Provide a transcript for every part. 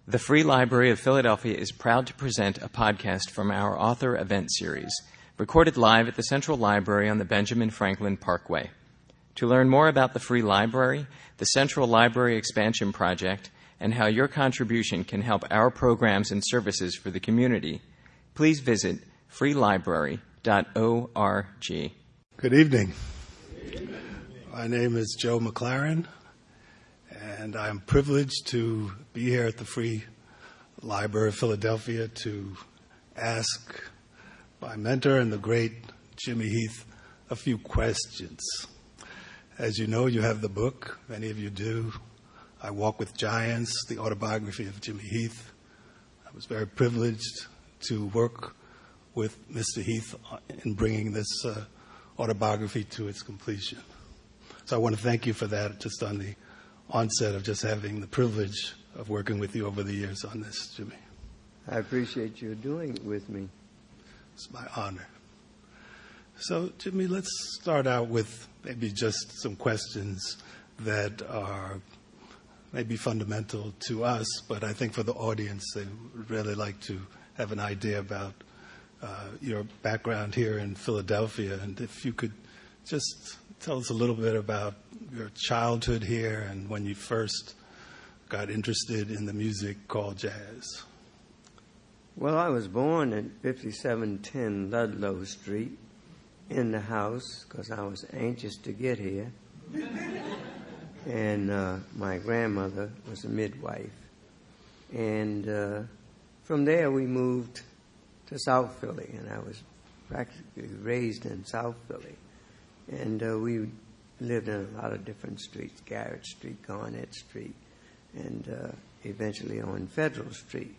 The Free Library of Philadelphia is proud to present a podcast from our author event series, recorded live at the Central Library on the Benjamin Franklin Parkway. To learn more about the Free Library, the Central Library Expansion Project, and how your contribution can help our programs and services for the community, please visit freelibrary.org. Good evening. My name is Joe McLaren, and I'm privileged to be here at the Free Library of Philadelphia to ask my mentor and the great Jimmy Heath a few questions. As you know, you have the book. Many of you do. I Walk with Giants, the autobiography of Jimmy Heath. I was very privileged to work with Mr. Heath in bringing this autobiography to its completion. So I want to thank you for that, just on the onset of just having the privilege of working with you over the years on this, Jimmy. I appreciate you doing it with me. It's my honor. So, Jimmy, let's start out with maybe just some questions that are maybe fundamental to us, but I think for the audience, they would really like to have an idea about your background here in Philadelphia. And if you could just tell us a little bit about your childhood here and when you first got interested in the music called jazz. Well, I was born at 5710 Ludlow Street in the house because I was anxious to get here. And my grandmother was a midwife. And from there we moved to South Philly, and I was practically raised in South Philly. And we lived in a lot of different streets, Garrett Street, Garnett Street, and eventually on Federal Street.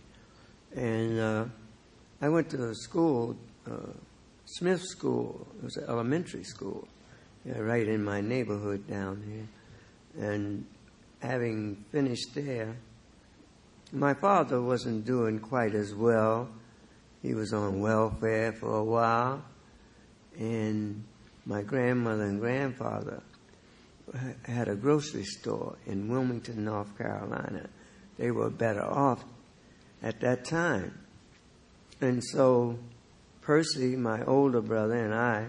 And I went to school, Smith School. It was an elementary school, right in my neighborhood down here. And having finished there, my father wasn't doing quite as well. He was on welfare for a while, and my grandmother and grandfather had a grocery store in Wilmington, North Carolina. They were better off at that time. And so Percy, my older brother, and I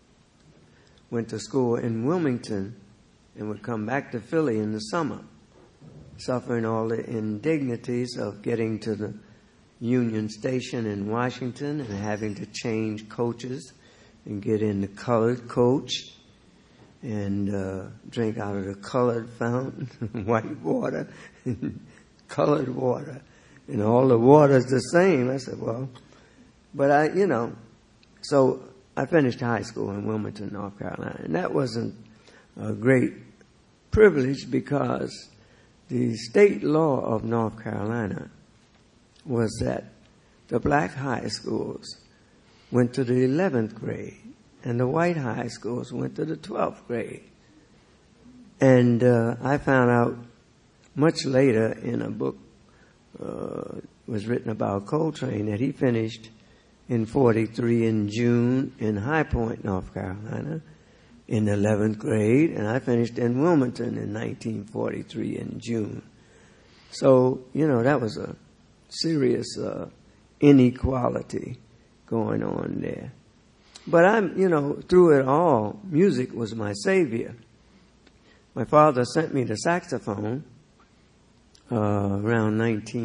went to school in Wilmington and would come back to Philly in the summer, suffering all the indignities of getting to the Union Station in Washington and having to change coaches and get in the colored coach and drink out of the colored fountain, white water, colored water, and all the water's the same. I said, well, but so I finished high school in Wilmington, North Carolina, and that wasn't a great privilege because the state law of North Carolina was that the black high schools went to the 11th grade, and the white high schools went to the 12th grade. And I found out much later in a book was written about Coltrane that he finished in 43 in June in High Point, North Carolina, in the 11th grade, and I finished in Wilmington in 1943 in June. So, that was a serious inequality going on there. But through it all, music was my savior. My father sent me the saxophone around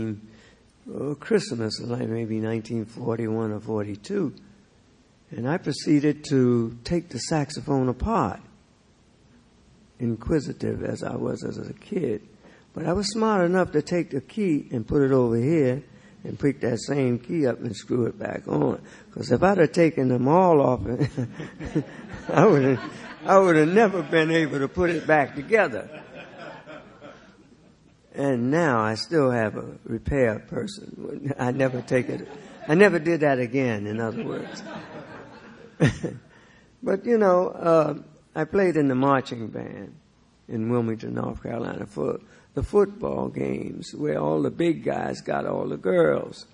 Christmas, like maybe 1941 or 42. And I proceeded to take the saxophone apart, inquisitive as I was as a kid. But I was smart enough to take the key and put it over here and pick that same key up and screw it back on. Because if I'd have taken them all off, I would have never been able to put it back together. And now I still have a repair person. I never did that again, in other words. But, I played in the marching band in Wilmington, North Carolina for the football games where all the big guys got all the girls.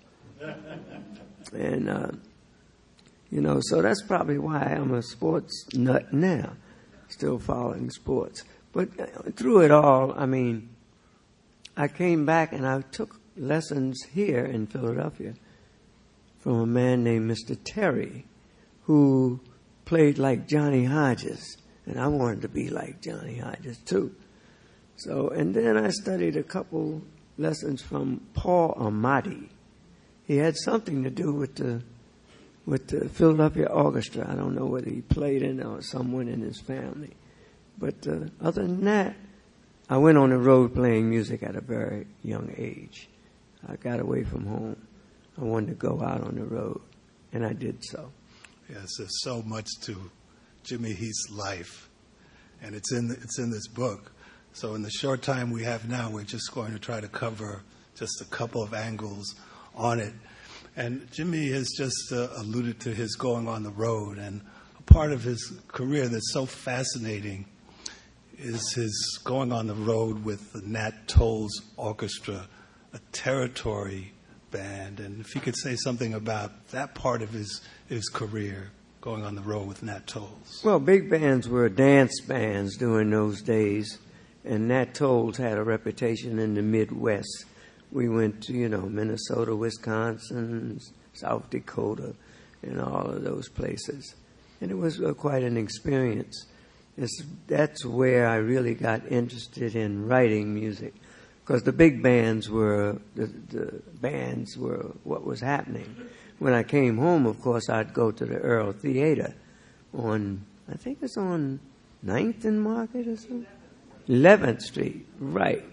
And, so that's probably why I'm a sports nut now, still following sports. But through it all, I came back and I took lessons here in Philadelphia from a man named Mr. Terry, who played like Johnny Hodges, and I wanted to be like Johnny Hodges too. So, and then I studied a couple lessons from Paul Amati. He had something to do with the Philadelphia Orchestra. I don't know whether he played in it or someone in his family. But other than that, I went on the road playing music at a very young age. I got away from home. I wanted to go out on the road, and I did so. Yes, there's so much to Jimmy Heath's life, and it's in this book. So in the short time we have now, we're just going to try to cover just a couple of angles on it. And Jimmy has just alluded to his going on the road, and a part of his career that's so fascinating is his going on the road with the Nat Tolles Orchestra, a territory band. And if you could say something about that part of his career, going on the road with Nat Tolles. Well, big bands were dance bands during those days, and Nat Tolles had a reputation in the Midwest. We went to, Minnesota, Wisconsin, South Dakota, and all of those places. And it was quite an experience. That's where I really got interested in writing music, because the big bands were the bands were what was happening. When I came home, of course, I'd go to the Earl Theater on, I think it's on 9th and Market or something? 11th Street, right.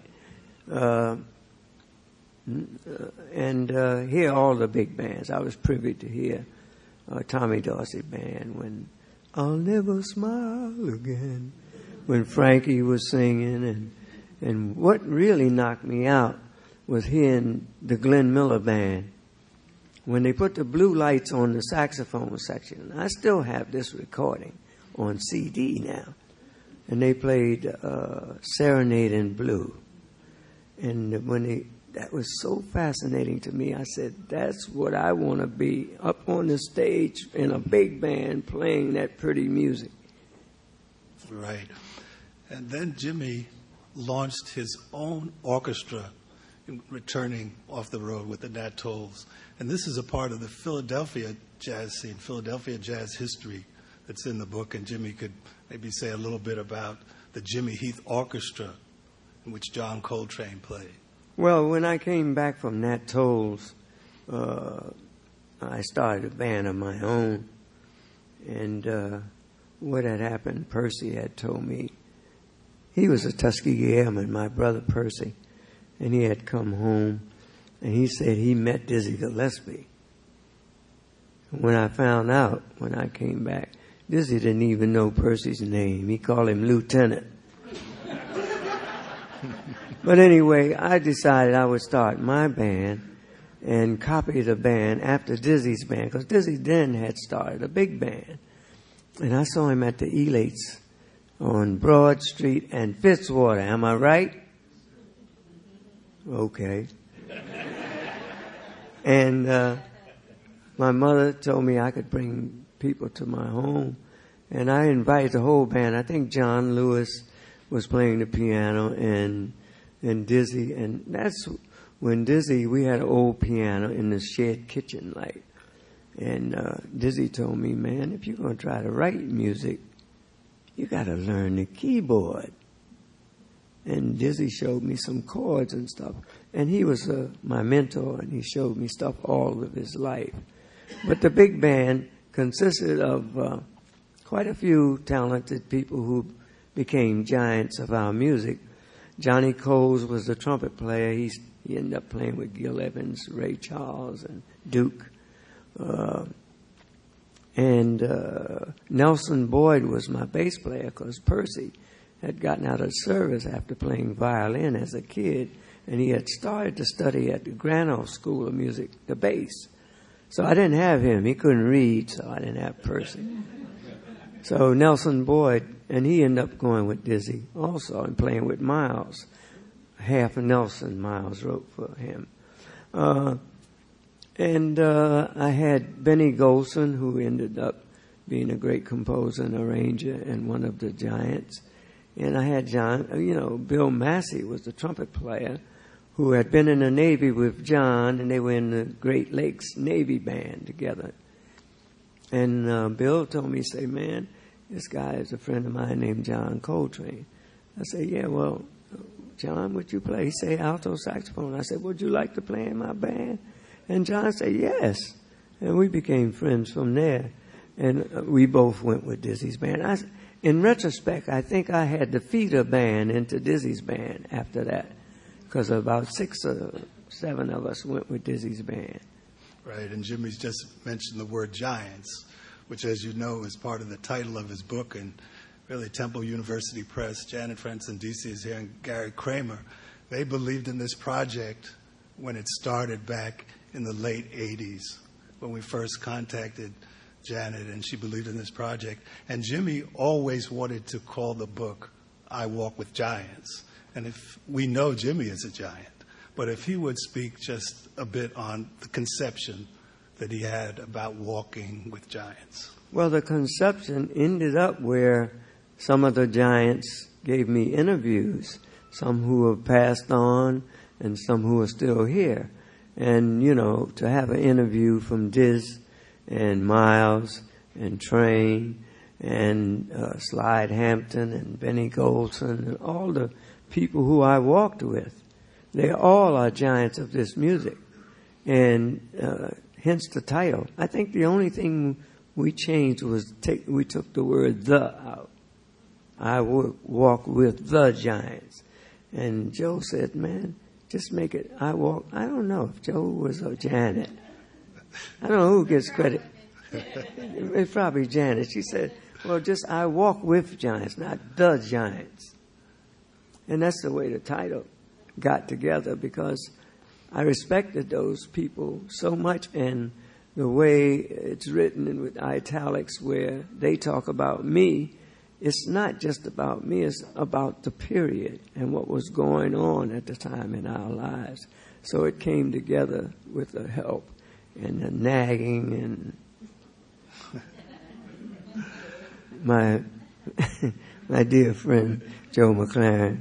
And hear all the big bands. I was privy to hear Tommy Dorsey Band when I'll Never Smile Again, when Frankie was singing. And what really knocked me out was hearing the Glenn Miller Band. When they put the blue lights on the saxophone section, I still have this recording on CD now, and they played Serenade in Blue. And that was so fascinating to me. I said, that's what I want to be, up on the stage in a big band playing that pretty music. Right. And then Jimmy launched his own orchestra, returning off the road with the Nat Tolles. And this is a part of the Philadelphia jazz scene, Philadelphia jazz history that's in the book. And Jimmy could maybe say a little bit about the Jimmy Heath Orchestra, in which John Coltrane played. Well, when I came back from Nat Tolles, I started a band of my own. And what had happened, Percy had told me. He was a Tuskegee Airman, my brother Percy. And he had come home, and he said he met Dizzy Gillespie. When I found out, when I came back, Dizzy didn't even know Percy's name. He called him Lieutenant. But anyway, I decided I would start my band and copy the band after Dizzy's band, because Dizzy then had started a big band. And I saw him at the Elates on Broad Street and Fitzwater. Am I right? Okay. And my mother told me I could bring people to my home. And I invited the whole band. I think John Lewis was playing the piano and Dizzy. And that's when Dizzy, we had an old piano in the shared kitchen light. And Dizzy told me, man, if you're going to try to write music, you got to learn the keyboard. And Dizzy showed me some chords and stuff. And he was my mentor, and he showed me stuff all of his life. But the big band consisted of quite a few talented people who became giants of our music. Johnny Coles was the trumpet player. He ended up playing with Gil Evans, Ray Charles, and Duke. And Nelson Boyd was my bass player, because Percy had gotten out of service after playing violin as a kid, and he had started to study at the Granoff School of Music, the bass. So I didn't have him. He couldn't read, so I didn't have Percy. So Nelson Boyd, and he ended up going with Dizzy also and playing with Miles. Half of Nelson, Miles wrote for him. And I had Benny Golson, who ended up being a great composer and arranger and one of the giants. And I had Bill Massey was the trumpet player, who had been in the Navy with John, and they were in the Great Lakes Navy Band together. And Bill told me, say, man, this guy is a friend of mine named John Coltrane. I said, yeah, well, John, would you play? He said, alto saxophone. I said, would you like to play in my band? And John said, yes. And we became friends from there. And we both went with Dizzy's band. In retrospect, I think I had to feed a band into Dizzy's band after that, because about 6 or 7 of us went with Dizzy's band. Right, and Jimmy's just mentioned the word giants, which, as you know, is part of the title of his book, and really Temple University Press, Janet Franson DC is here, and Gary Kramer. They believed in this project when it started back in the late 80s, when we first contacted Janet, and she believed in this project. And Jimmy always wanted to call the book I Walk with Giants. And if we know Jimmy is a giant, but if he would speak just a bit on the conception that he had about walking with giants. Well, the conception ended up where some of the giants gave me interviews, some who have passed on and some who are still here. And, you know, to have an interview from Diz and Miles and Train and Slide Hampton and Benny Golson and all the people who I walked with, they all are giants of this music. And hence the title. I think the only thing we changed was we took the word "the" out. I walk with the giants. And Joe said, man, just make it I walk. I don't know if Joe was or Janet. I don't know who gets credit. It's probably Janet. She said, well, just I walk with giants, not the giants. And that's the way the title got together, because I respected those people so much, and the way it's written in with italics where they talk about me, it's not just about me, it's about the period and what was going on at the time in our lives. So it came together with the help and the nagging and my dear friend Joe McLaren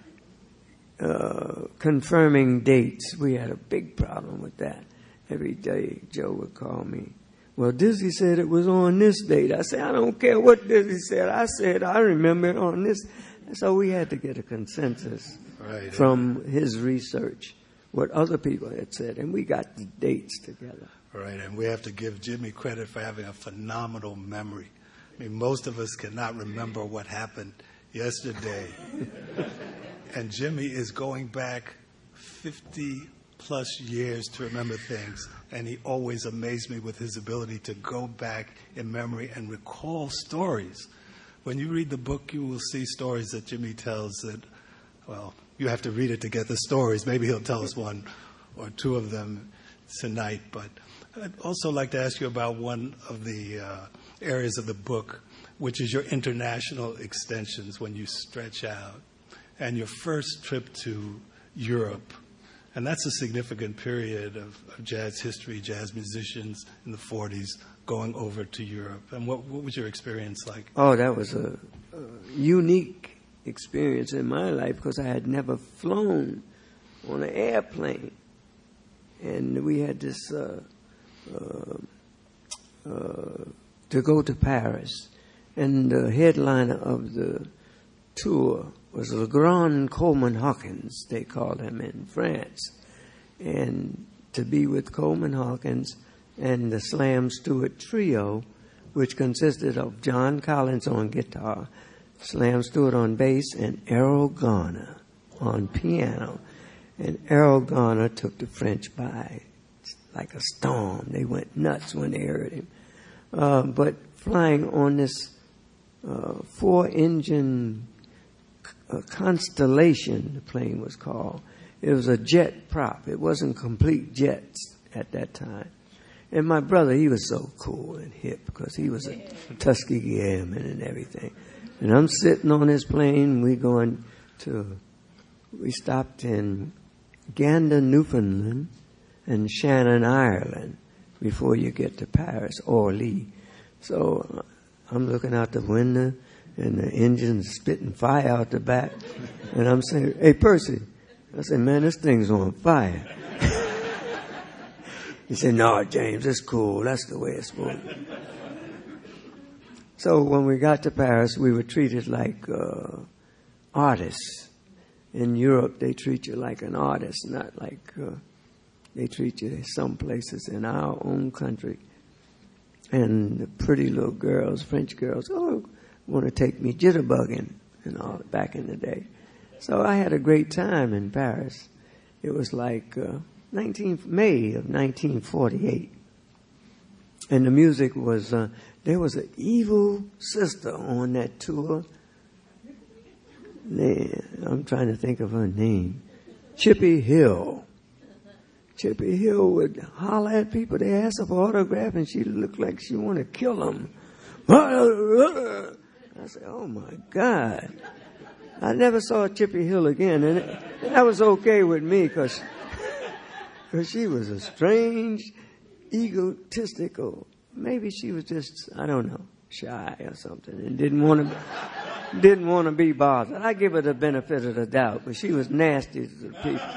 confirming dates. We had a big problem with that. Every day Joe would call me, well, Dizzy said it was on this date. I said, I don't care what Dizzy said. I said, I remember it on this. So we had to get a consensus from his research, what other people had said, and we got the dates together. Right, and we have to give Jimmy credit for having a phenomenal memory. I mean, most of us cannot remember what happened yesterday. And Jimmy is going back 50-plus years to remember things, and he always amazed me with his ability to go back in memory and recall stories. When you read the book, you will see stories that Jimmy tells that, well, you have to read it to get the stories. Maybe he'll tell us one or two of them tonight. But I'd also like to ask you about one of the areas of the book, which is your international extensions when you stretch out, and your first trip to Europe. And that's a significant period of jazz history, jazz musicians in the 40s going over to Europe. And what was your experience like? Oh, that was a unique experience in my life, because I had never flown on an airplane. And we had this to go to Paris. And the headliner of the tour was Le Grand Coleman Hawkins, they called him in France. And to be with Coleman Hawkins and the Slam Stewart Trio, which consisted of John Collins on guitar, Slam Stewart on bass, and Errol Garner on piano. And Errol Garner took the French by like a storm. They went nuts when they heard him. But flying on this 4-engine Constellation, the plane was called. It was a jet prop. It wasn't complete jets at that time. And my brother, he was so cool and hip because he was a Tuskegee Airman and everything. And I'm sitting on his plane. We stopped in Gander, Newfoundland, and Shannon, Ireland, before you get to Paris, Orly. So I'm looking out the window, and the engine's spitting fire out the back. And I'm saying, hey, Percy, I said, man, this thing's on fire. He said, no, James, it's cool. That's the way it's supposed to be. So when we got to Paris, we were treated like artists. In Europe, they treat you like an artist, not like they treat you some places in our own country. And the pretty little girls, French girls, want to take me jitterbugging and all back in the day. So I had a great time in Paris. It was like May of 1948. And the music was, there was an evil sister on that tour. I'm trying to think of her name. Chippy Hill. Chippy Hill would holler at people. They asked her for autograph, and she looked like she wanted to kill them. I said, oh, my God. I never saw Chippy Hill again, and that was okay with me because she was a strange, egotistical, maybe she was just, I don't know, shy or something and didn't want to be bothered. I give her the benefit of the doubt, but she was nasty to the people.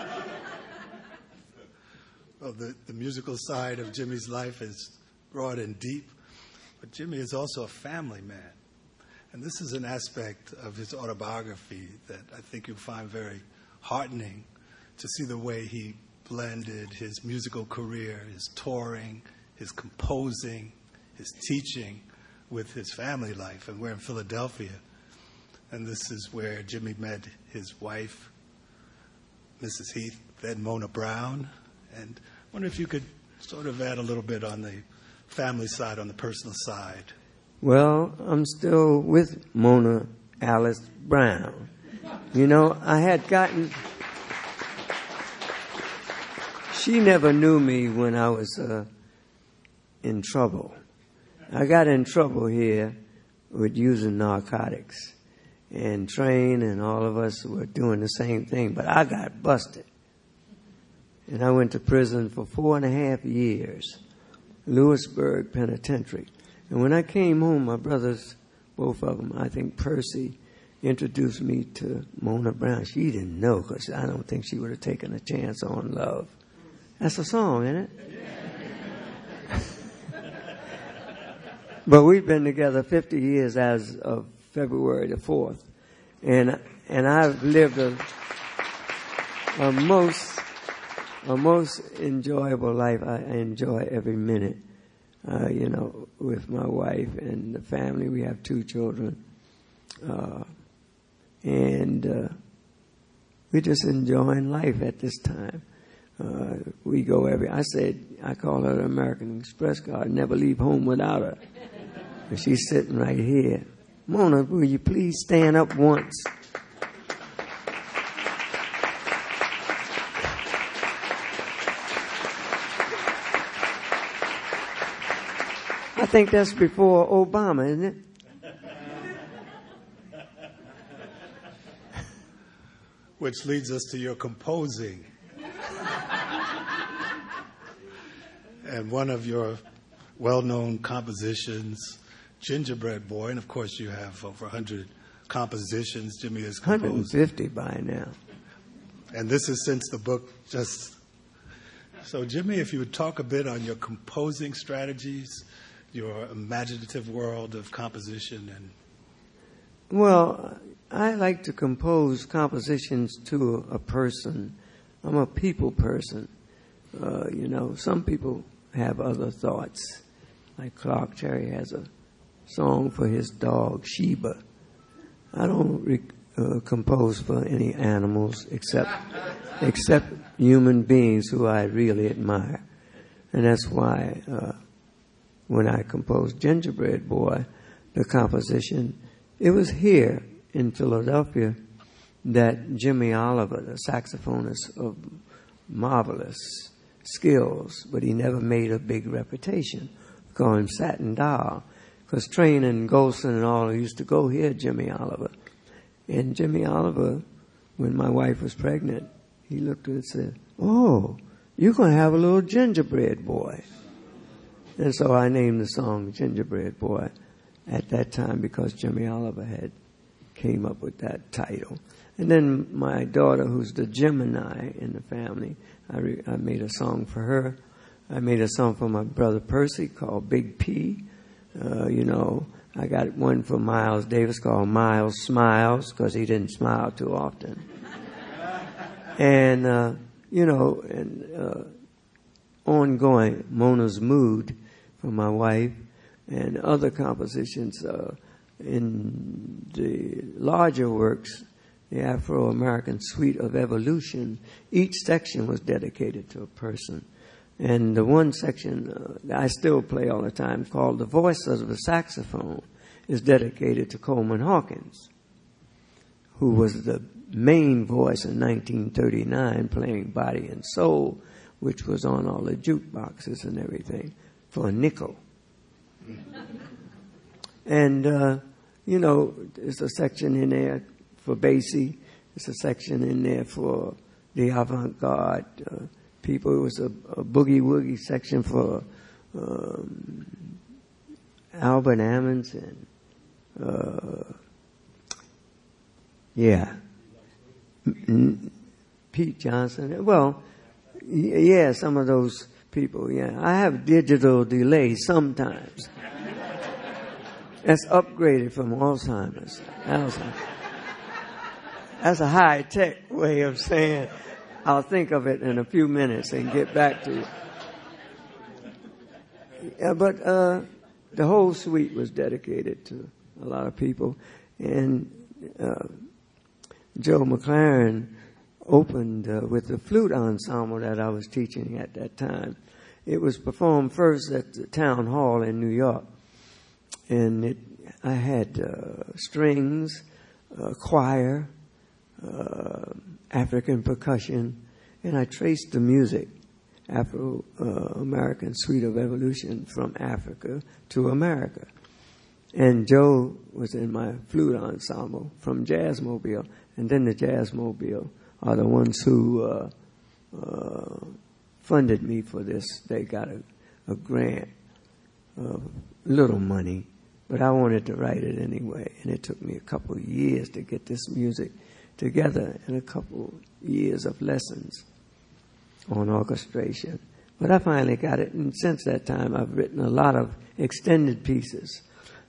Well, the musical side of Jimmy's life is broad and deep, but Jimmy is also a family man. And this is an aspect of his autobiography that I think you'll find very heartening, to see the way he blended his musical career, his touring, his composing, his teaching with his family life. And we're in Philadelphia, and this is where Jimmy met his wife, Mrs. Heath, then Mona Brown. And I wonder if you could sort of add a little bit on the family side, on the personal side. Well, I'm still with Mona Alice Brown. You know, I had gotten... She never knew me when I was in trouble. I got in trouble here with using narcotics. And Train and all of us were doing the same thing, but I got busted. And I went to prison for 4.5 years, Lewisburg Penitentiary. And when I came home, my brothers, both of them, I think Percy, introduced me to Mona Brown. She didn't know, because I don't think she would have taken a chance on love. That's a song, isn't it? But we've been together 50 years as of February the 4th. And I've lived a most enjoyable life. I enjoy every minute, with my wife and the family. We have 2 children. And we're just enjoying life at this time. We go I call her the American Express card, never leave home without her. And she's sitting right here. Mona, will you please stand up once? I think that's before Obama, isn't it? Which leads us to your composing. And one of your well-known compositions, Gingerbread Boy, and of course you have over 100 compositions Jimmy has composed. 150 by now. And this is since the book just... So Jimmy, if you would talk a bit on your composing strategies, your imaginative world of composition. Well, I like to compose compositions to a person. I'm a people person. Some people have other thoughts. Like Clark Terry has a song for his dog, Sheba. I don't compose for any animals except human beings who I really admire. And that's why when I composed Gingerbread Boy, the composition, it was here in Philadelphia that Jimmy Oliver, the saxophonist of marvelous skills, but he never made a big reputation. We call him Satin Doll, because Train and Golson and all used to go hear Jimmy Oliver. And Jimmy Oliver, when my wife was pregnant, he looked and said, "Oh, you're going to have a little gingerbread boy." And so I named the song Gingerbread Boy at that time because Jimmy Oliver had came up with that title. And then my daughter, who's the Gemini in the family, I made a song for her. I made a song for my brother Percy called Big P. I got one for Miles Davis called Miles Smiles, because he didn't smile too often. And, ongoing, Mona's Mood for my wife, and other compositions in the larger works, the Afro-American Suite of Evolution. Each section was dedicated to a person. And the one section that I still play all the time, called The Voice of the Saxophone, is dedicated to Coleman Hawkins, who was the main voice in 1939 playing Body and Soul, which was on all the jukeboxes and everything, for a nickel. And, there's a section in there for Basie. There's a section in there for the avant-garde people. It was a boogie-woogie section for Albert Ammons and, Pete Johnson. Well, yeah, some of those people, yeah. I have digital delay sometimes. That's upgraded from Alzheimer's. That's a high-tech way of saying I'll think of it in a few minutes and get back to you. Yeah, but the whole suite was dedicated to a lot of people. And Joe McLaren opened with the flute ensemble that I was teaching at that time. It was performed first at the Town Hall in New York. And I had strings, choir, African percussion, and I traced the music, Afro-American Suite of Evolution, from Africa to America. And Joe was in my flute ensemble from Jazzmobile, and then the Jazzmobile are the ones who funded me for this. They got a grant of little money, but I wanted to write it anyway, and it took me a couple of years to get this music together and a couple years of lessons on orchestration. But I finally got it, and since that time I've written a lot of extended pieces.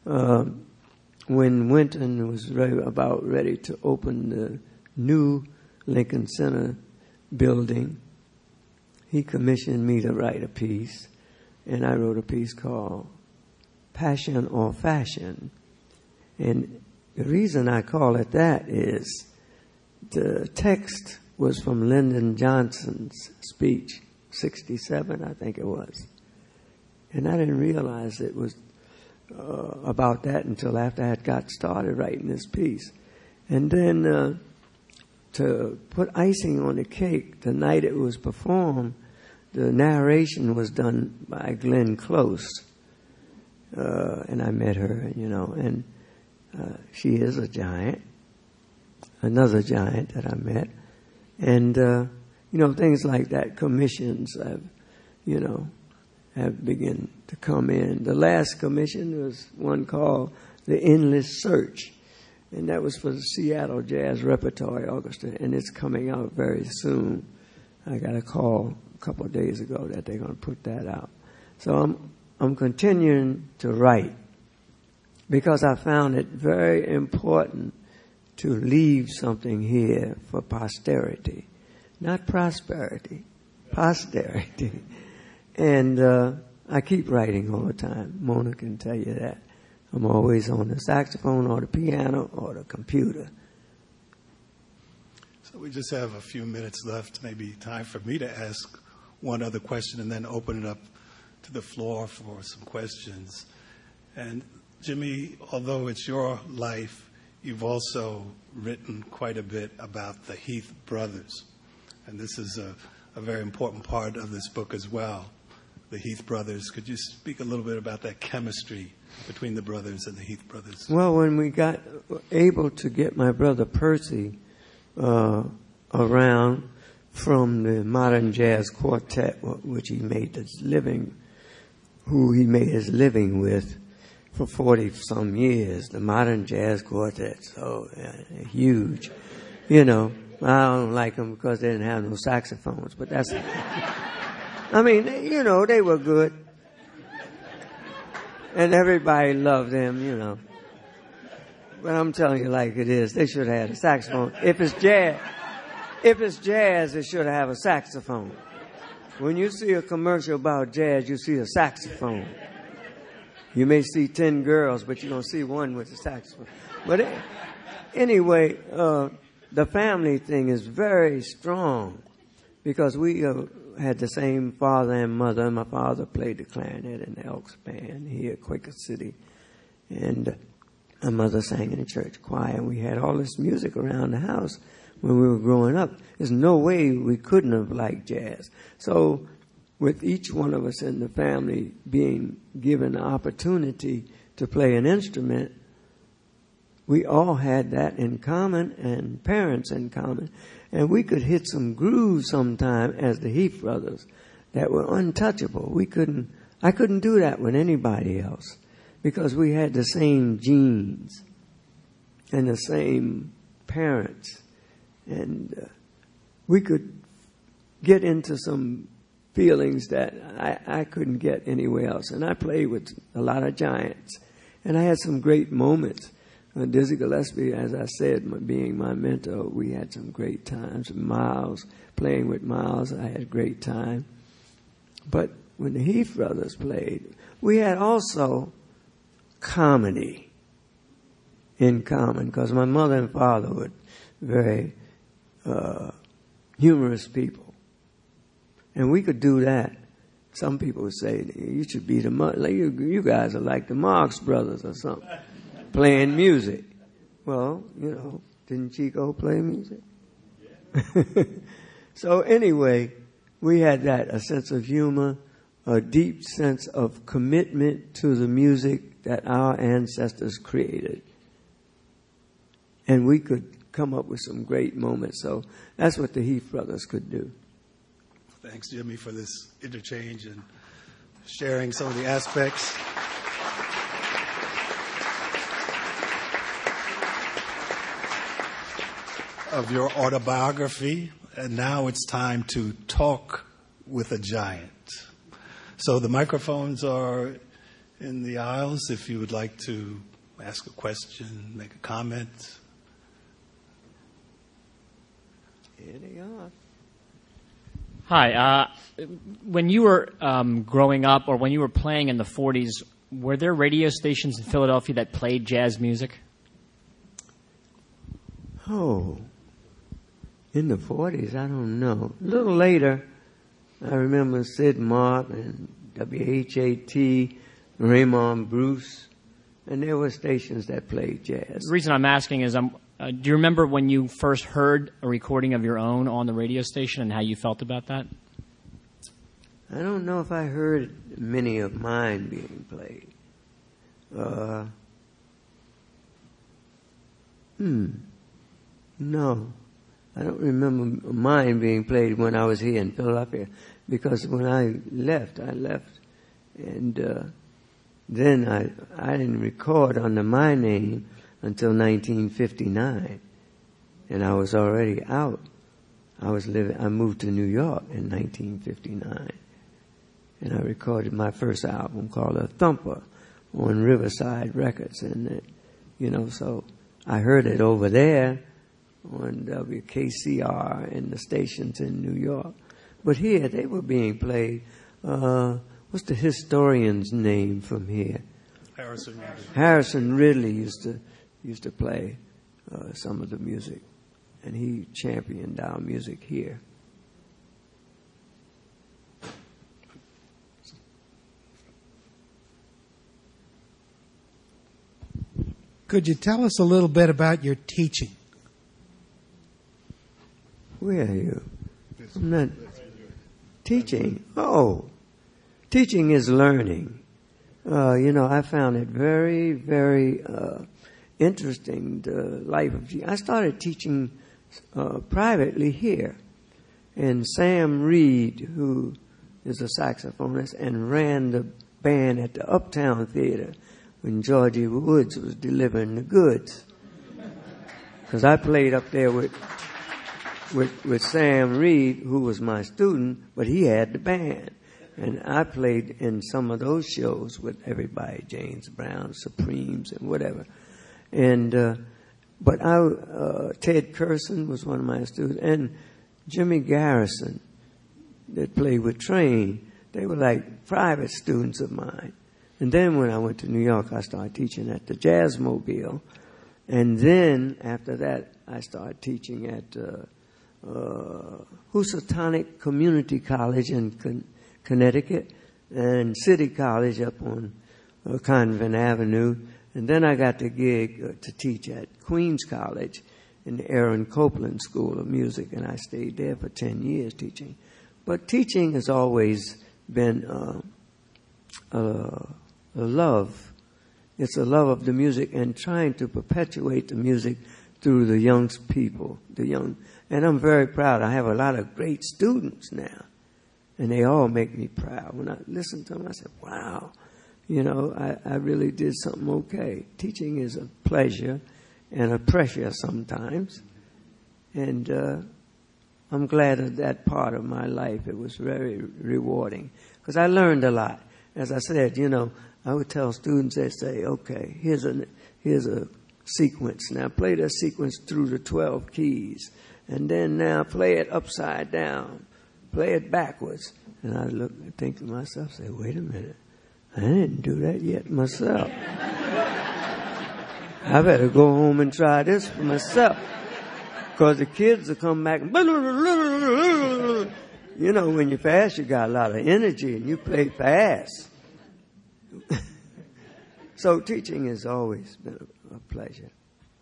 When Winton was about ready to open the new Lincoln Center building, he commissioned me to write a piece, and I wrote a piece called Passion or Fashion. And the reason I call it that is the text was from Lyndon Johnson's speech, 67, I think it was. And I didn't realize it was about that until after I had got started writing this piece. And then to put icing on the cake, the night it was performed, the narration was done by Glenn Close. And I met her, and she is a giant, another giant that I met. And, things like that, commissions have begun to come in. The last commission was one called The Endless Search, and that was for the Seattle Jazz Repertory Orchestra, and it's coming out very soon. I got a call a couple of days ago that they're going to put that out. So I'm continuing to write because I found it very important to leave something here for posterity. Not prosperity, posterity. And I keep writing all the time. Mona can tell you that. I'm always on the saxophone or the piano or the computer. So we just have a few minutes left, maybe time for me to ask one other question and then open it up to the floor for some questions. And Jimmy, although it's your life, you've also written quite a bit about the Heath brothers. And this is a very important part of this book as well, the Heath brothers. Could you speak a little bit about that chemistry between the brothers and the Heath brothers? Well, when we got able to get my brother Percy around from the Modern Jazz Quartet, which he made his living, who he made his living with, for 40-some years, the modern jazz quartets. So huge. You know, I don't like them because they didn't have no saxophones, but that's... I mean, you know, they were good. And everybody loved them, you know. But I'm telling you like it is, they should have had a saxophone. If it's jazz, it should have a saxophone. When you see a commercial about jazz, you see a saxophone. You may see 10 girls, but you don't see one with a saxophone. But anyway, the family thing is very strong because we had the same father and mother. My father played the clarinet in the Elks Band here at Quaker City. And my mother sang in the church choir. And we had all this music around the house when we were growing up. There's no way we couldn't have liked jazz. So with each one of us in the family being given the opportunity to play an instrument, we all had that in common and parents in common. And we could hit some grooves sometime as the Heath brothers that were untouchable. I couldn't do that with anybody else because we had the same genes and the same parents. And we could get into some feelings that I couldn't get anywhere else. And I played with a lot of giants. And I had some great moments. Dizzy Gillespie, as I said, being my mentor, we had some great times. Miles, playing with Miles, I had a great time. But when the Heath brothers played, we had also comedy in common because my mother and father were very humorous people. And we could do that. Some people would say, you should be you guys are like the Marx Brothers or something, playing music. Well, you know, didn't Chico play music? Yeah. So anyway, we had that, a sense of humor, a deep sense of commitment to the music that our ancestors created. And we could come up with some great moments. So that's what the Heath brothers could do. Thanks, Jimmy, for this interchange and sharing some of the aspects of your autobiography. And now it's time to talk with a giant. So the microphones are in the aisles if you would like to ask a question, make a comment. Here they are. Hi. When you were growing up or when you were playing in the 40s, were there radio stations in Philadelphia that played jazz music? Oh, in the 40s, I don't know. A little later, I remember Sid Martin, WHAT, Raymond Bruce, and there were stations that played jazz. The reason I'm asking is, do you remember when you first heard a recording of your own on the radio station and how you felt about that? I don't know if I heard many of mine being played. No. I don't remember mine being played when I was here in Philadelphia because when I left. And then I didn't record under my name until 1959. And I was already out. I moved to New York in 1959. And I recorded my first album called A Thumper on Riverside Records. And, so I heard it over there on WKCR and the stations in New York. But here they were being played. What's the historian's name from here? Harrison Ridley. Harrison Ridley used to play some of the music, and he championed our music here. Could you tell us a little bit about your teaching? Where are you? I'm not teaching. Oh, teaching is learning. I found it very, very interesting, the life of Jesus. I started teaching privately here. And Sam Reed, who is a saxophonist and ran the band at the Uptown Theater, when Georgie Woods was delivering the goods. Because I played up there with Sam Reed, who was my student, but he had the band. And I played in some of those shows with everybody, James Brown, Supremes, and whatever. And but Ted Curson was one of my students, and Jimmy Garrison, that played with Train. They were like private students of mine. And then when I went to New York, I started teaching at the Jazzmobile. And then after that, I started teaching at Housatonic Community College in Connecticut and City College up on Convent Avenue. And then I got the gig to teach at Queens College in the Aaron Copland School of Music, and I stayed there for 10 years teaching. But teaching has always been a love. It's a love of the music and trying to perpetuate the music through the young people, and I'm very proud. I have a lot of great students now, and they all make me proud. When I listen to them, I say, wow, I really did something okay. Teaching is a pleasure and a pressure sometimes, and I'm glad of that part of my life. It was very rewarding because I learned a lot. As I said, I would tell students, they'd say, okay, here's a sequence. Now play that sequence through the 12 keys. And then now play it upside down. Play it backwards. And I look and think to myself, say, wait a minute. I didn't do that yet myself. I better go home and try this for myself. Because the kids will come back and when you're fast, you got a lot of energy and you play fast. So teaching has always been a pleasure.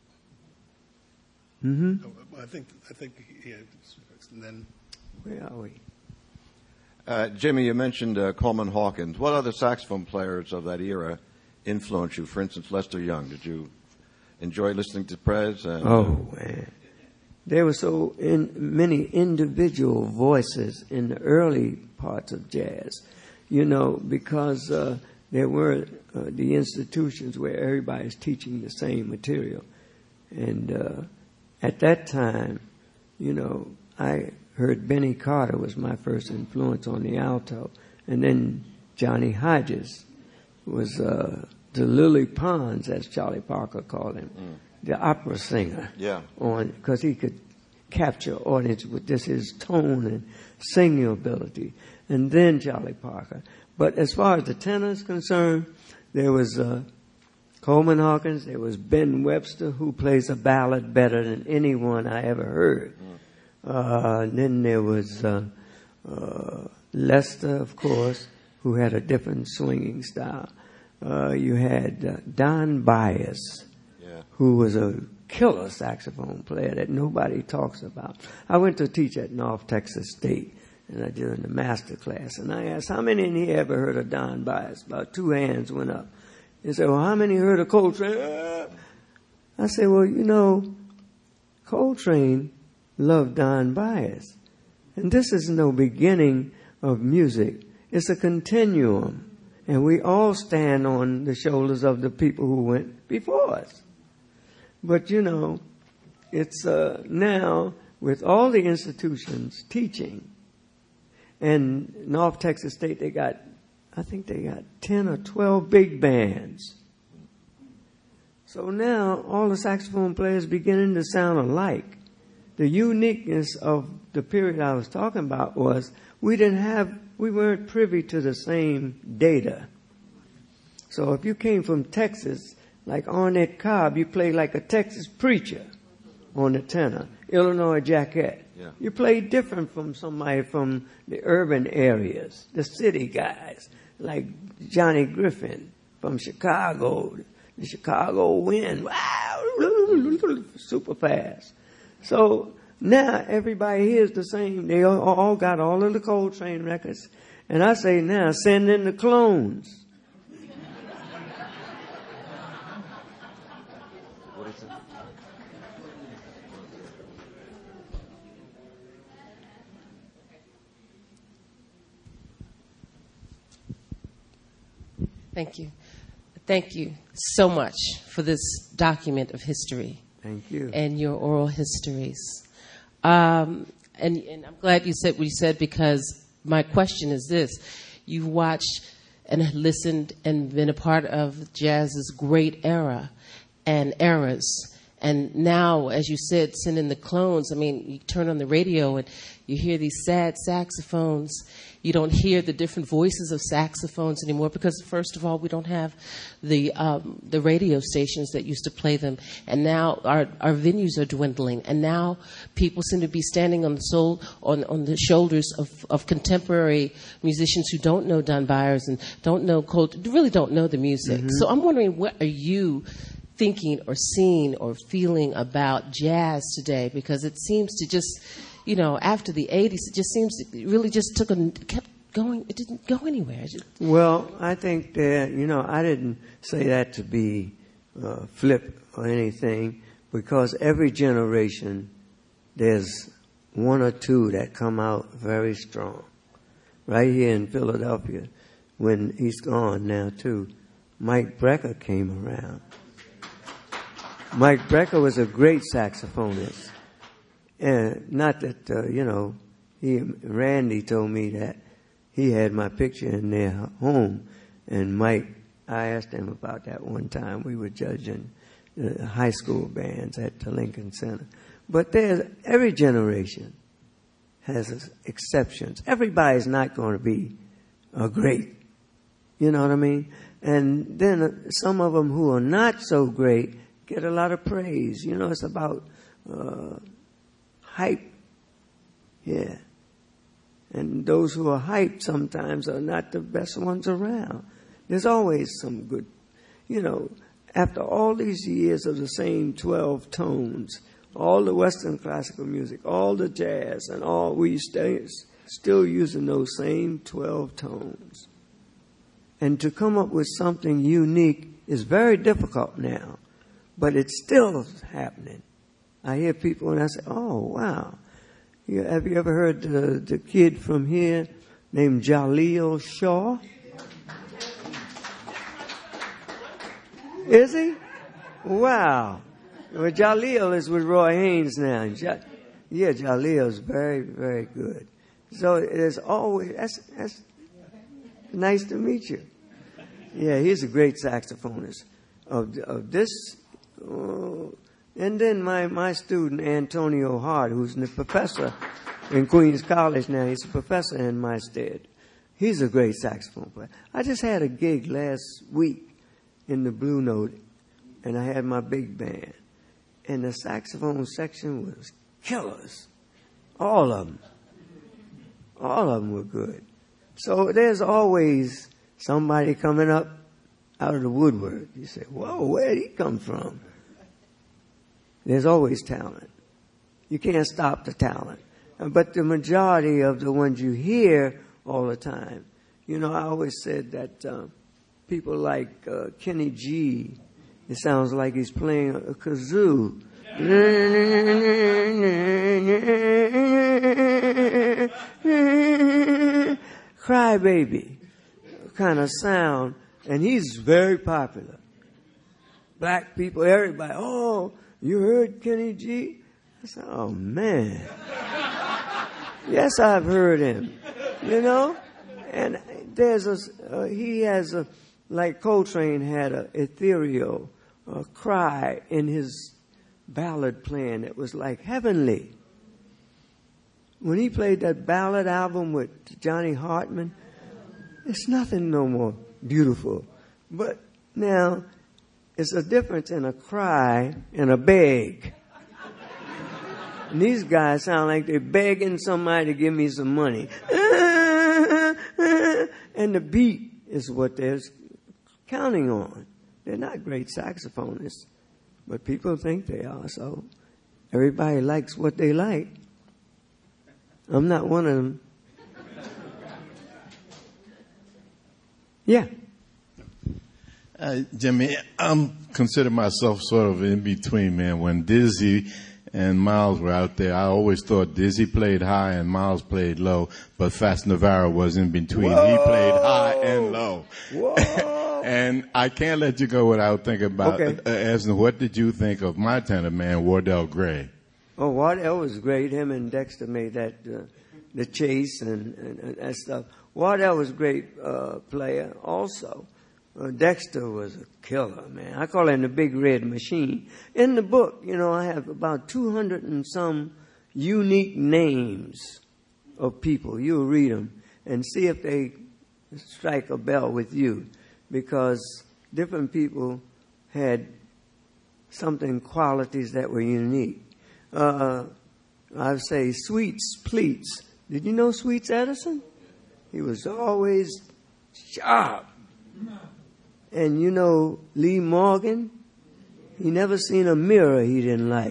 Mm-hmm. I think, yeah, and then. Where are we? Jimmy, you mentioned Coleman Hawkins. What other saxophone players of that era influenced you? For instance, Lester Young. Did you enjoy listening to Prez? Oh, man. There were so many individual voices in the early parts of jazz, because there were the institutions where everybody's teaching the same material. And at that time, I heard Benny Carter was my first influence on the alto. And then Johnny Hodges was the Lily Pons, as Charlie Parker called him, the opera singer. Yeah. Because he could capture audience with just his tone and singing ability. And then Charlie Parker. But as far as the tenor is concerned, there was Coleman Hawkins, there was Ben Webster, who plays a ballad better than anyone I ever heard. Then there was Lester, of course, who had a different swinging style. You had Don Byers, who was a killer saxophone player that nobody talks about. I went to teach at North Texas State, and I did the master class. And I asked, how many in here ever heard of Don Byers? About 2 hands went up. They said, well, how many heard of Coltrane? I said, well, Coltrane loved Don Byers. And this is no beginning of music. It's a continuum. And we all stand on the shoulders of the people who went before us. But, it's now with all the institutions teaching, and North Texas State, I think they got 10 or 12 big bands. So now all the saxophone players beginning to sound alike. The uniqueness of the period I was talking about was we weren't privy to the same data. So if you came from Texas, like Ornette Cobb, you played like a Texas preacher on the tenor. Illinois Jacquet. Yeah. You played different from somebody from the urban areas, the city guys, like Johnny Griffin from Chicago, the Chicago wind, wow, super fast. So now everybody here is the same. They all got all of the Coltrane records. And I say now, send in the clones. What is it? Thank you. Thank you so much for this document of history. Thank you. And your oral histories. And I'm glad you said what you said, because my question is this. You've watched and listened and been a part of jazz's great era and eras. And now, as you said, sending the clones, I mean, you turn on the radio and you hear these sad saxophones. You don't hear the different voices of saxophones anymore because, first of all, we don't have the radio stations that used to play them. And now our venues are dwindling. And now people seem to be standing on the shoulders of contemporary musicians who don't know Don Byers and really don't know the music. Mm-hmm. So I'm wondering, what are you thinking or seeing or feeling about jazz today? Because it seems to just, after the 80s, it just seems it really just kept going. It didn't go anywhere. Well, I think that, I didn't say that to be flip or anything, because every generation there's one or two that come out very strong. Right here in Philadelphia, when he's gone now too, Mike Brecker came around. Mike Brecker was a great saxophonist. And not that, Randy told me that he had my picture in their home. And Mike, I asked him about that one time. We were judging high school bands at the Lincoln Center. But every generation has exceptions. Everybody's not going to be great. You know what I mean? And then some of them who are not so great get a lot of praise. It's about hype. Yeah. And those who are hyped sometimes are not the best ones around. There's always some good, after all these years of the same 12 tones, all the Western classical music, all the jazz, and all, we still using those same 12 tones. And to come up with something unique is very difficult now. But it's still happening. I hear people and I say, oh, wow. Have you ever heard the kid from here named Jaleel Shaw? Is he? Wow. Well, Jaleel is with Roy Haynes now. Jaleel is very, very good. So there's always, that's nice to meet you. Yeah, he's a great saxophonist of this. And then my student, Antonio Hart, who's the professor in Queens College now, he's a professor in my stead. He's a great saxophone player. I just had a gig last week in the Blue Note, and I had my big band. And the saxophone section was killers. All of them. All of them were good. So there's always somebody coming up out of the woodwork. You say, whoa, where'd he come from? There's always talent. You can't stop the talent. But the majority of the ones you hear all the time, I always said that people like Kenny G, it sounds like he's playing a kazoo. Crybaby kind of sound, and he's very popular. Black people, everybody, oh, you heard Kenny G? I said, oh, man. Yes, I've heard him, And he has like Coltrane had an ethereal cry in his ballad playing that was like heavenly. When he played that ballad album with Johnny Hartman, it's nothing no more beautiful. But now, it's a difference in a cry and a beg. And these guys sound like they're begging somebody to give me some money. And the beat is what they're counting on. They're not great saxophonists, but people think they are, so everybody likes what they like. I'm not one of them. Yeah. Jimmy, consider myself sort of in between, man. When Dizzy and Miles were out there, I always thought Dizzy played high and Miles played low, but Fats Navarro was in between. Whoa! He played high and low. Whoa! And I can't let you go without thinking about asking, what did you think of my tenor man, Wardell Gray? Oh, Wardell was great. Him and Dexter made that, the chase and that stuff. Wardell was a great player also. Dexter was a killer, man. I call him the Big Red Machine. In the book, I have about 200 and some unique names of people. You'll read them and see if they strike a bell with you, because different people had qualities that were unique. I'd say Sweets Pleats. Did you know Sweets Edison? He was always sharp. And Lee Morgan, he never seen a mirror he didn't like.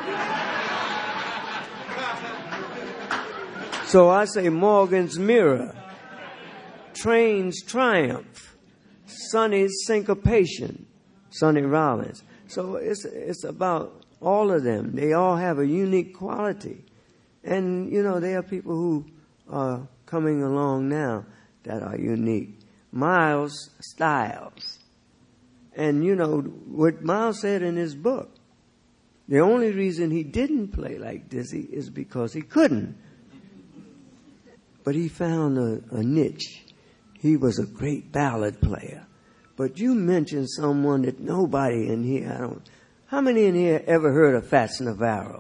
So I say Morgan's Mirror, Train's Triumph, Sonny's Syncopation, Sonny Rollins. So it's about all of them. They all have a unique quality. And, there are people who are coming along now that are unique. Miles Styles. And what Miles said in his book, the only reason he didn't play like Dizzy is because he couldn't. But he found a niche. He was a great ballad player. But you mentioned someone that nobody in here, how many in here ever heard of Fats Navarro?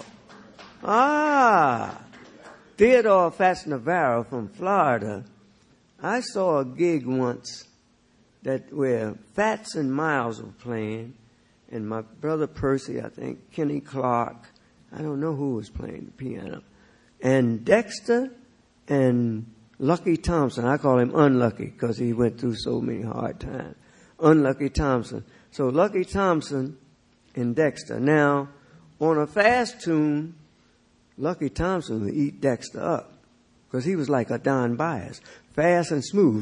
Theodore Fats Navarro from Florida. I saw a gig once where Fats and Miles were playing, and my brother Percy, I think, Kenny Clark, I don't know who was playing the piano, and Dexter and Lucky Thompson. I call him Unlucky because he went through so many hard times. Unlucky Thompson. So Lucky Thompson and Dexter. Now, on a fast tune, Lucky Thompson would eat Dexter up because he was like a Don Byers. Fast and smooth.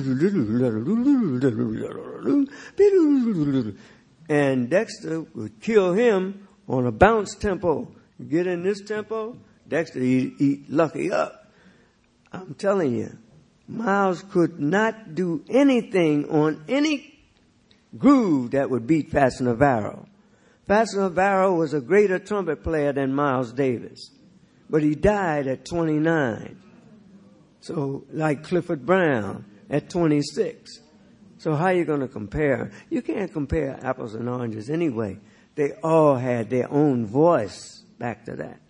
And Dexter would kill him on a bounce tempo. You get in this tempo, Dexter eat Lucky up. I'm telling you, Miles could not do anything on any groove that would beat Fats Navarro. Fats Navarro was a greater trumpet player than Miles Davis, but he died at 29. So, like Clifford Brown at 26. So how are you going to compare? You can't compare apples and oranges anyway. They all had their own voice back to that.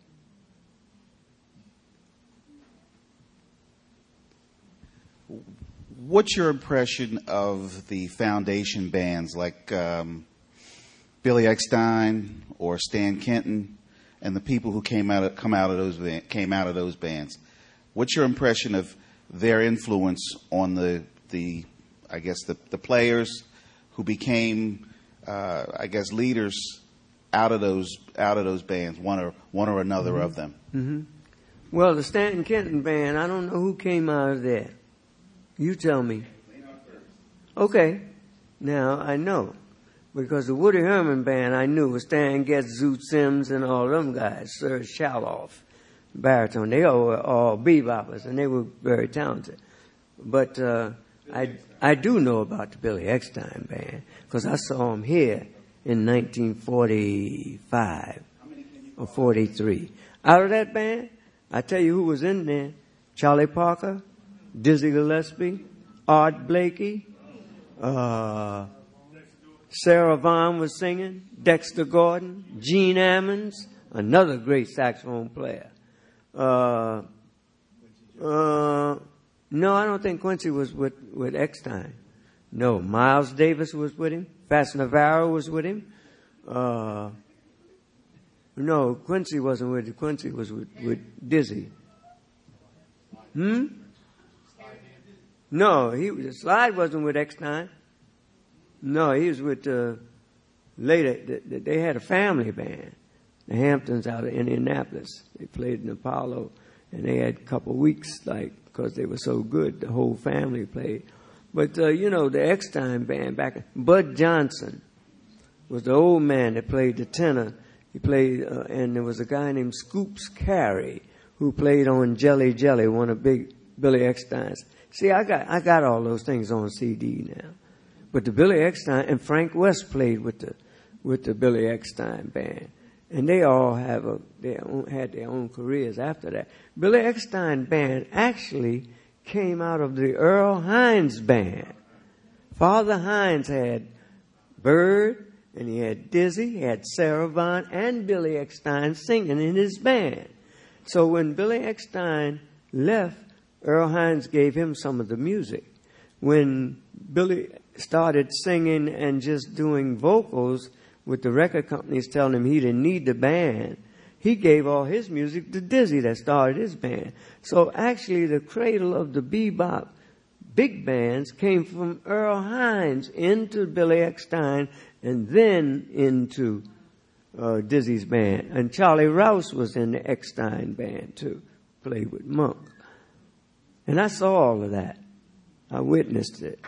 What's your impression of the foundation bands like Billy Eckstine or Stan Kenton and the people who came out of those bands? What's your impression of their influence on the players who became leaders out of those bands, one or another of them? Mm-hmm. Well, the Stanton Kenton band, I don't know who came out of there. You tell me. Okay. Now I know. Because the Woody Herman band I knew was Stan Getz, Zoot Sims, and all them guys, Sir Shaloff, baritone. They all were all beboppers, and they were very talented. But I do know about the Billy Eckstine band, because I saw them here in 1945 or 43. Out of that band, I tell you who was in there: Charlie Parker, Dizzy Gillespie, Art Blakey, Sarah Vaughan was singing, Dexter Gordon, Gene Ammons, another great saxophone player. No, I don't think Quincy was with Eckstine. No, Miles Davis was with him. Fats Navarro was with him. No, Quincy wasn't with him. Quincy was with Dizzy. No, Slide wasn't with Eckstine. No, he was with later. They had a family band, the Hamptons out of Indianapolis. They played in Apollo, and they had a couple of weeks, because they were so good. The whole family played. But the Eckstine band Bud Johnson was the old man that played the tenor. He played, and there was a guy named Scoops Carey who played on Jelly Jelly, one of Billy Eckstine's. See, I got all those things on CD now. But the Billy Eckstine and Frank West played with the Billy Eckstine band, and they all had their own careers after that. Billy Eckstine band actually came out of the Earl Hines band. Father Hines had Bird, and he had Dizzy, he had Sarah Vaughan, and Billy Eckstine singing in his band. So when Billy Eckstine left, Earl Hines gave him some of the music. When Billy started singing and just doing vocals with the record companies telling him he didn't need the band, he gave all his music to Dizzy that started his band. So actually the cradle of the bebop big bands came from Earl Hines into Billy Eckstine and then into Dizzy's band. And Charlie Rouse was in the Eckstine band too, played with Monk. And I saw all of that. I witnessed it.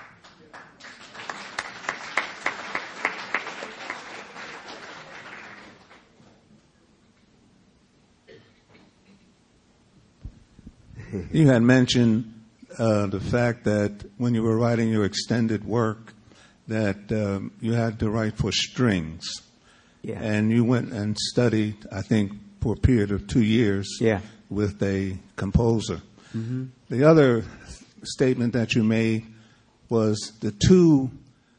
You had mentioned the fact that when you were writing your extended work that you had to write for strings. Yeah. And you went and studied, I think, for a period of 2 years with a composer. Mm-hmm. The other statement that you made was the two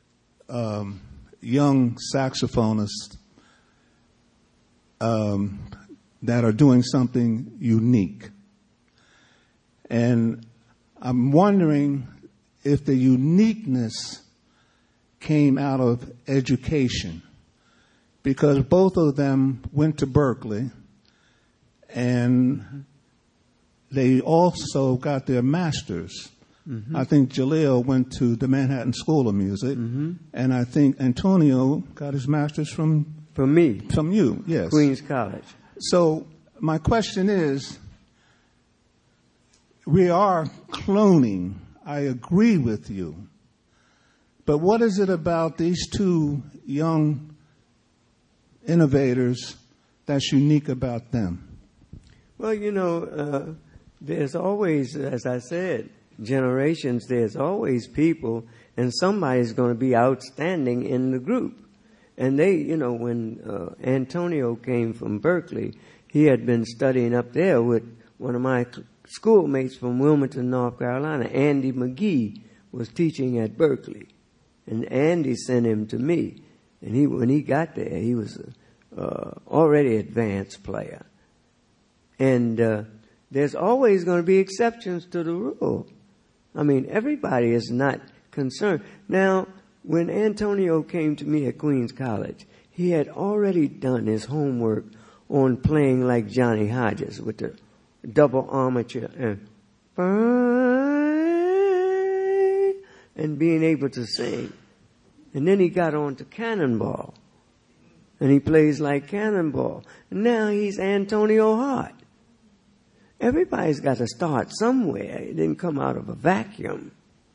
young saxophonists that are doing something unique. And I'm wondering if the uniqueness came out of education, because both of them went to Berkeley and they also got their masters. Mm-hmm. I think Jaleel went to the Manhattan School of Music, and I think Antonio got his master's from me. From you, yes. Queens College. So my question is, we are cloning. I agree with you. But what is it about these two young innovators that's unique about them? Well, you know, there's always, as I said, generations, there's always people, and somebody's going to be outstanding in the group. And they, you know, when Antonio came from Berkeley, he had been studying up there with one of my schoolmates from Wilmington, North Carolina. Andy McGee was teaching at Berkeley. And Andy sent him to me. And when he got there, he was already an advanced player. And there's always going to be exceptions to the rule. I mean, everybody is not concerned. Now, when Antonio came to me at Queens College, he had already done his homework on playing like Johnny Hodges with the double armature and being able to sing. And then he got on to Cannonball. And he plays like Cannonball. And now he's Antonio Hart. Everybody's got to start somewhere. It didn't come out of a vacuum.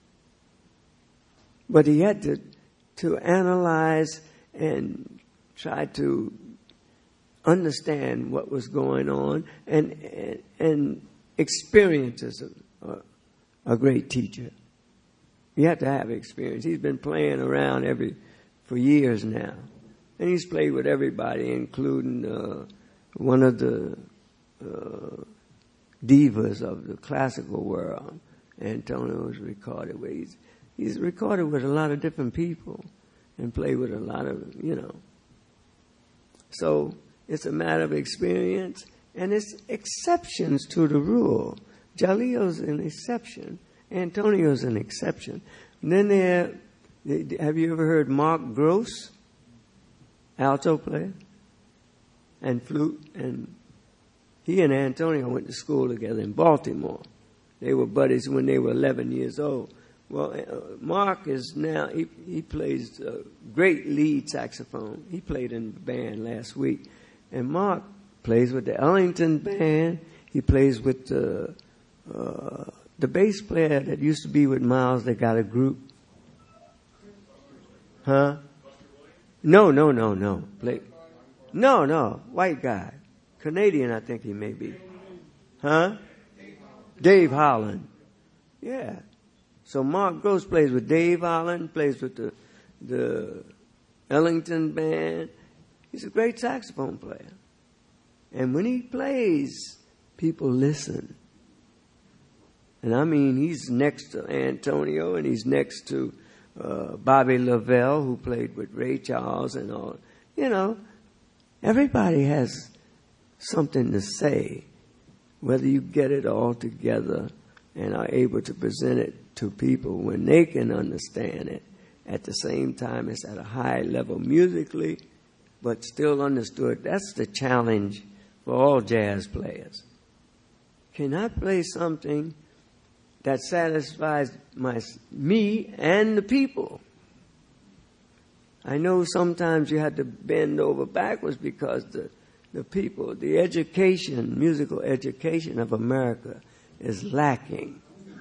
But he had to analyze and try to understand what was going on, and experience is a great teacher. You have to have experience. He's been playing around for years now, and he's played with everybody, including one of the divas of the classical world. Antonio was recorded with. He's recorded with a lot of different people and played with a lot of, you know. So it's a matter of experience, and it's exceptions to the rule. Jaleel's an exception. Antonio's an exception. And then have you ever heard Mark Gross, alto player and flute? And he and Antonio went to school together in Baltimore. They were buddies when they were 11 years old. Well, Mark is now, he plays great lead saxophone. He played in the band last week. And Mark plays with the Ellington Band. He plays with the bass player that used to be with Miles that got a group. Huh? No. No. White guy. Canadian, I think he may be. Huh? Dave Holland. Yeah. So Mark Gross plays with Dave Holland, plays with the Ellington Band. He's a great saxophone player. And when he plays, people listen. And I mean, he's next to Antonio, and he's next to Bobby Lavelle, who played with Ray Charles and all. You know, everybody has something to say, whether you get it all together and are able to present it to people when they can understand it. At the same time, it's at a high level musically, but still understood. That's the challenge for all jazz players. Can I play something that satisfies me and the people? I know sometimes you had to bend over backwards because the people, the education, musical education of America is lacking.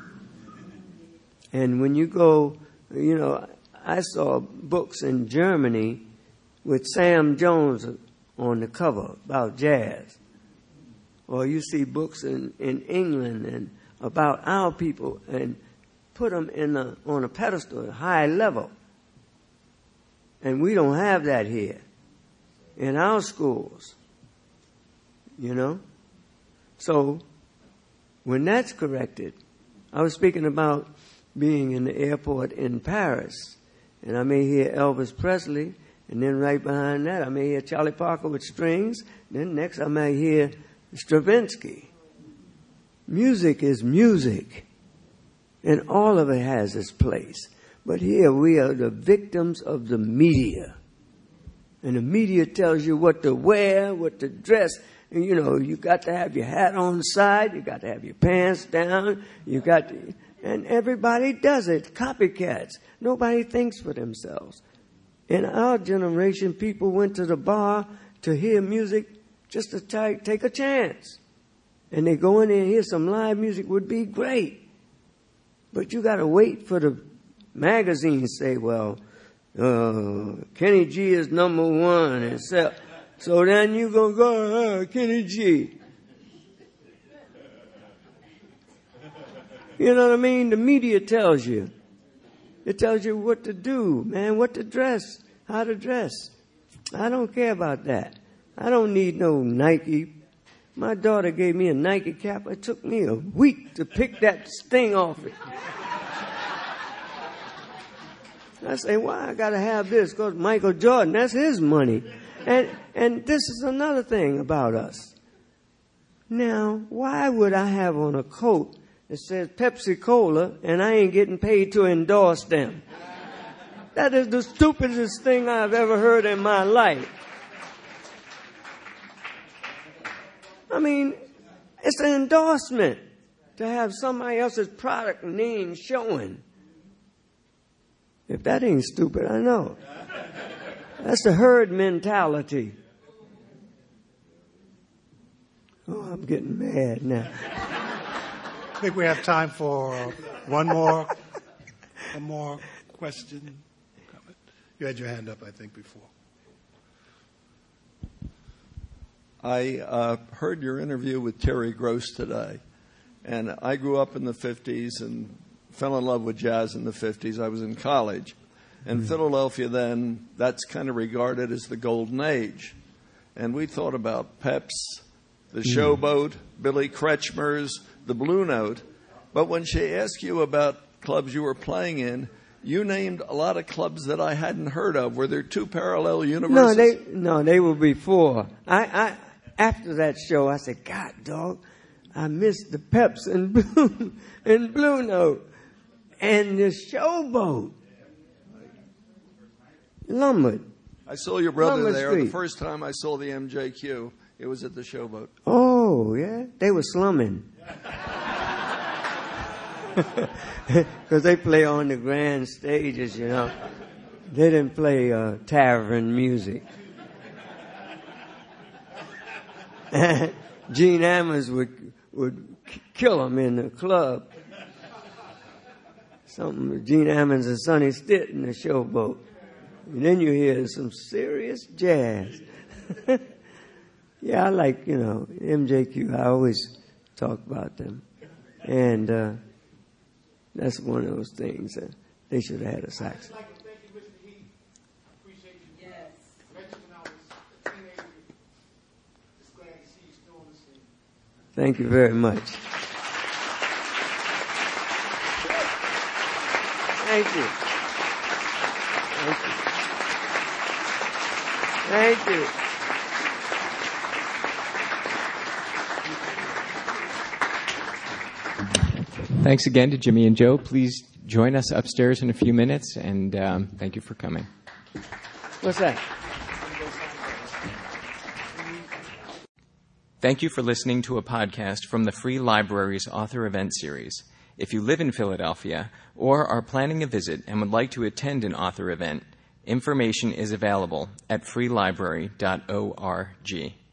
And when you go, you know, I saw books in Germany with Sam Jones on the cover about jazz. Or you see books in England and about our people and put them on a pedestal, a high level. And we don't have that here in our schools, you know. So when that's corrected, I was speaking about being in the airport in Paris, and I may hear Elvis Presley, and then right behind that I may hear Charlie Parker with strings, then next I may hear Stravinsky. Music is music, and all of it has its place. But here we are the victims of the media. And the media tells you what to wear, what to dress. And, you know, you got to have your hat on side, you got to have your pants down, and everybody does it. Copycats. Nobody thinks for themselves. In our generation, people went to the bar to hear music just to take a chance. And they go in there and hear some live music would be great. But you got to wait for the magazines say, well, Kenny G is number one. And so then you going to go, Kenny G. You know what I mean? The media tells you. It tells you what to do, man, what to dress, how to dress. I don't care about that. I don't need no Nike. My daughter gave me a Nike cap. It took me a week to pick that sting off it. I say, why I got to have this? Because Michael Jordan, that's his money. And this is another thing about us. Now, why would I have on a coat that says Pepsi Cola and I ain't getting paid to endorse them? That is the stupidest thing I've ever heard in my life. I mean, it's an endorsement to have somebody else's product name showing. If that ain't stupid, I know. That's the herd mentality. Oh, I'm getting mad now. I think we have time for one more question. You had your hand up, I think, before. I heard your interview with Terry Gross today, and I grew up in the 50s and fell in love with jazz in the 50s. I was in college. And Philadelphia then, that's kind of regarded as the golden age. And we thought about Pep's, the Showboat, Billy Kretschmer's, the Blue Note. But when she asked you about clubs you were playing in, you named a lot of clubs that I hadn't heard of. Were there two parallel universes? No, they were before. After that show, I said, God, dog, I missed the Peps and Blue Note and the Showboat. Lombard. I saw your brother Lombard there. Street. The first time I saw the MJQ, it was at the Showboat. Oh, yeah? They were slumming. Because they play on the grand stages, you know. They didn't play tavern music. Gene Ammons would kill them in the club. Something with Gene Ammons and Sonny Stitt in the Showboat. And then you hear some serious jazz. Yeah, I like, MJQ. I always talk about them. And, that's one of those things that they should have had a sax. I'd like to thank you, Mr. Heath. Appreciate you. Yes. Mentioned when I was a teenager. Just glad to see you still on the scene. Thank you very much. Thank you. Thank you. Thank you. Thanks again to Jimmy and Joe. Please join us upstairs in a few minutes, and thank you for coming. What's that? Thank you for listening to a podcast from the Free Library's Author Event Series. If you live in Philadelphia or are planning a visit and would like to attend an author event, information is available at freelibrary.org.